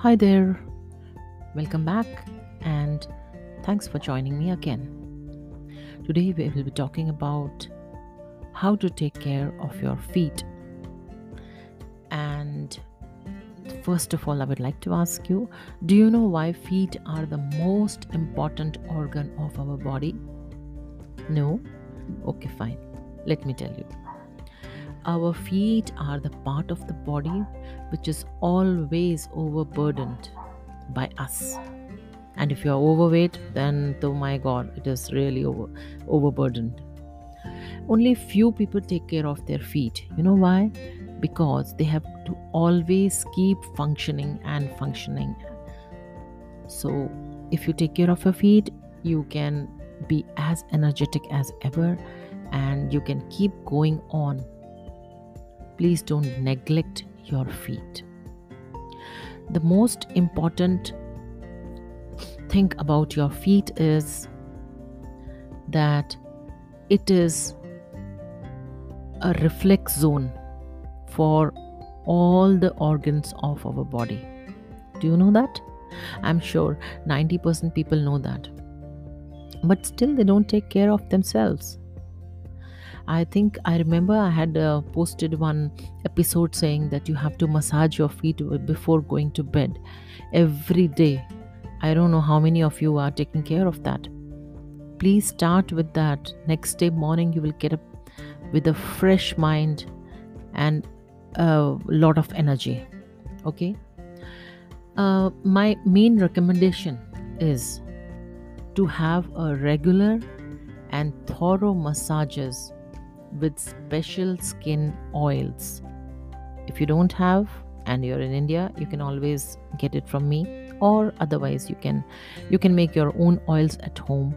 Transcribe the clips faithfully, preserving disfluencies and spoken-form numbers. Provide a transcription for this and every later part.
Hi there, welcome back, and thanks for joining me again. Today, we will be talking about how to take care of your feet. And first of all, I would like to ask you, do you know why feet are the most important organ of our body? No? Okay, fine. Let me tell you. Our feet are the part of the body which is always overburdened by us. And if you're overweight, then oh my god, it is really over overburdened. Only few people take care of their feet. You know why? Because they have to always keep functioning and functioning. So if you take care of your feet, you can be as energetic as ever and you can keep going on. Please don't neglect your feet. The most important thing about your feet is that it is a reflex zone for all the organs of our body. Do you know that? I'm sure ninety percent people know that. But still, they don't take care of themselves. I think I remember I had uh, posted one episode saying that you have to massage your feet before going to bed every day. I don't know how many of you are taking care of that. Please start with that. Next day morning, you will get up with a fresh mind and a lot of energy. Okay. Uh, my main recommendation is to have a regular and thorough massages with special skin oils. If you don't have and you're in India, you can always get it from me, or otherwise you can you can make your own oils at home.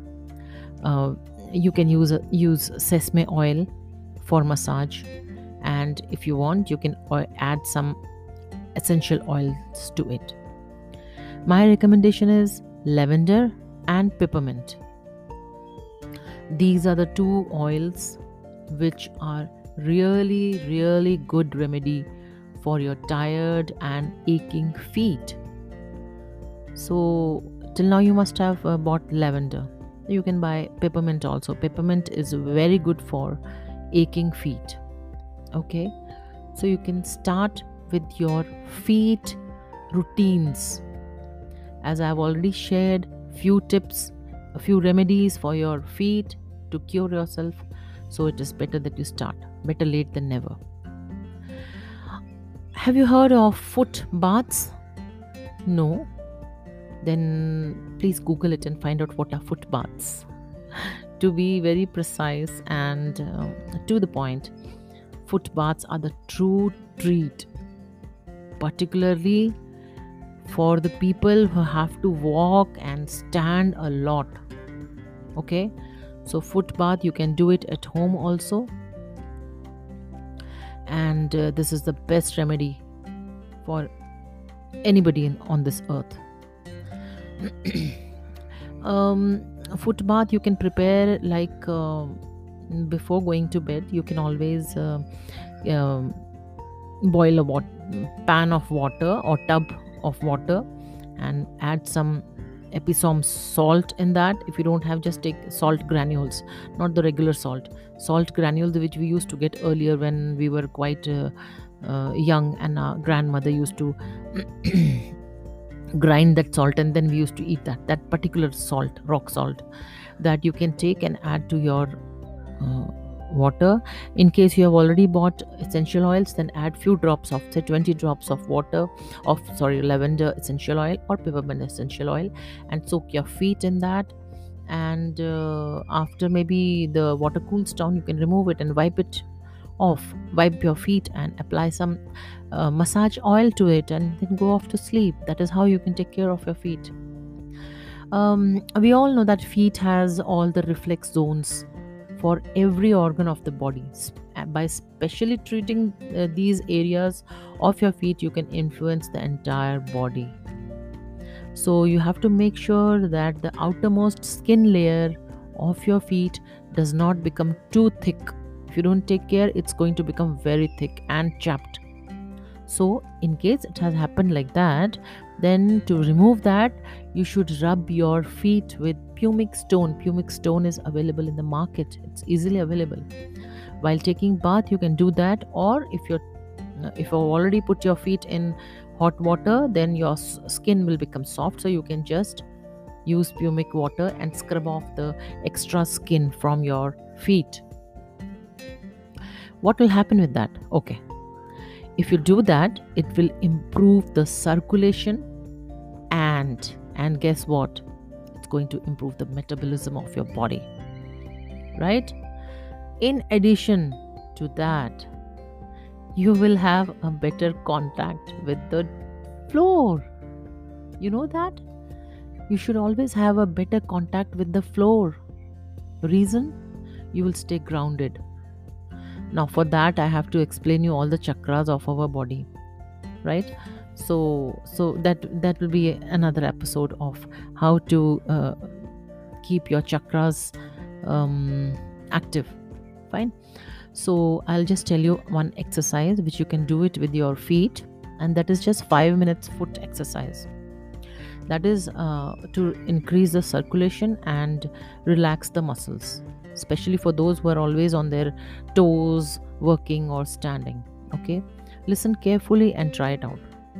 Uh, you can use a, use sesame oil for massage, and if you want, you can o- add some essential oils to it. My recommendation is lavender and peppermint. These are the two oils which are really, really good remedy for your tired and aching feet. So, till now you must have uh, bought lavender. You can buy peppermint also. Peppermint is very good for aching feet. Okay, so you can start with your feet routines. As I've already shared few tips, a few remedies for your feet to cure yourself. So it is better that you start. Better late than never. Have you heard of foot baths? No? Then please Google it and find out what are foot baths. To be very precise and uh, to the point, foot baths are the true treat, particularly for the people who have to walk and stand a lot. Okay, so foot bath, you can do it at home also, and uh, this is the best remedy for anybody in, on this earth. um, Foot bath you can prepare like uh, before going to bed. You can always uh, um boil a wat- pan of water or tub of water and add some epsom salt in that. If you don't have, just take salt granules, not the regular salt. Salt granules which we used to get earlier when we were quite uh, uh, young, and our grandmother used to grind that salt and then we used to eat that that particular salt, rock salt, that you can take and add to your uh, water. In case you have already bought essential oils, then add few drops of, say, twenty drops of water of sorry lavender essential oil or peppermint essential oil, and soak your feet in that. And uh, after maybe the water cools down, you can remove it and wipe it off. Wipe your feet and apply some uh, massage oil to it, and then go off to sleep. That is how you can take care of your feet. Um, we all know that feet has all the reflex zones for every organ of the body. S- uh, By specially treating uh, these areas of your feet, you can influence the entire body. So you have to make sure that the outermost skin layer of your feet does not become too thick. If you don't take care, it's going to become very thick and chapped. So, in case it has happened like that, Then to remove that, you should rub your feet with pumic stone. Pumic stone is available in the market, it's easily available. While taking bath, you can do that, or if you're if you've already put your feet in hot water, then your s- skin will become soft, so you can just use pumic water and scrub off the extra skin from your feet. What will happen with that? Okay, if you do that, it will improve the circulation, and and guess what, it's going to improve the metabolism of your body, right? In addition to that, you will have a better contact with the floor. You know that? You should always have a better contact with the floor. Reason? You will stay grounded. Now, for that, I have to explain you all the chakras of our body, right? So, so that that will be another episode of how to uh, keep your chakras um, active. Fine. So I'll just tell you one exercise which you can do it with your feet, and that is just five minutes foot exercise. That is uh, to increase the circulation and relax the muscles, especially for those who are always on their toes, working or standing. Okay, listen carefully and try it out.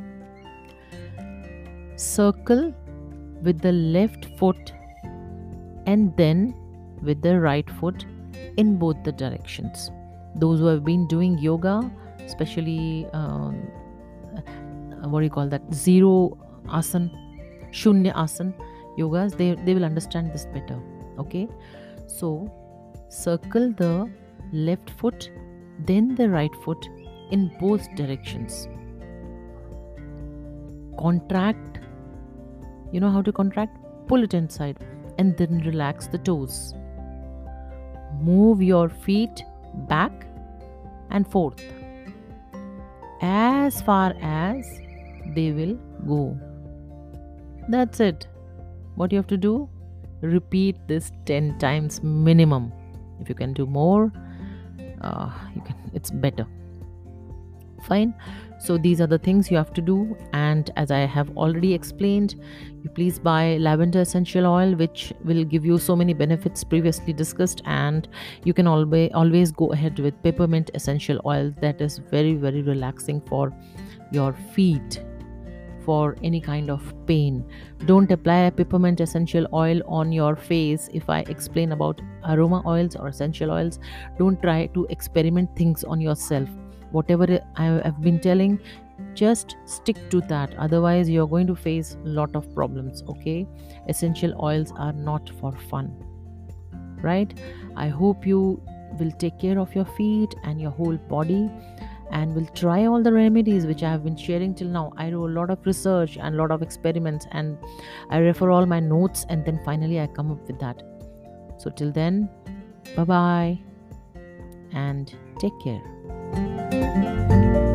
Circle with the left foot and then with the right foot in both the directions. Those who have been doing yoga, especially um, uh, what do you call that, zero asan, shunya asan yogas, they, they will understand this better. Okay, so circle the left foot, then the right foot in both directions. Contract, you know how to contract? Pull it inside and then relax the toes. Move your feet back and forth as far as they will go. That's it. What you have to do? Repeat this ten times minimum. If you can do more, uh, you can. It's better. Fine. So these are the things you have to do, and as I have already explained, you please buy lavender essential oil, which will give you so many benefits previously discussed, and you can always always go ahead with peppermint essential oil. That is very very relaxing for your feet, for any kind of pain. Don't apply peppermint essential oil on your face. If I explain about aroma oils or essential oils, don't try to experiment things on yourself. Whatever I have been telling, just stick to that. Otherwise, you're going to face a lot of problems. Okay, essential oils are not for fun, right? I hope you will take care of your feet and your whole body, and will try all the remedies which I have been sharing till now. I do a lot of research and a lot of experiments, and I refer all my notes, and then finally I come up with that. So till then, bye bye and take care.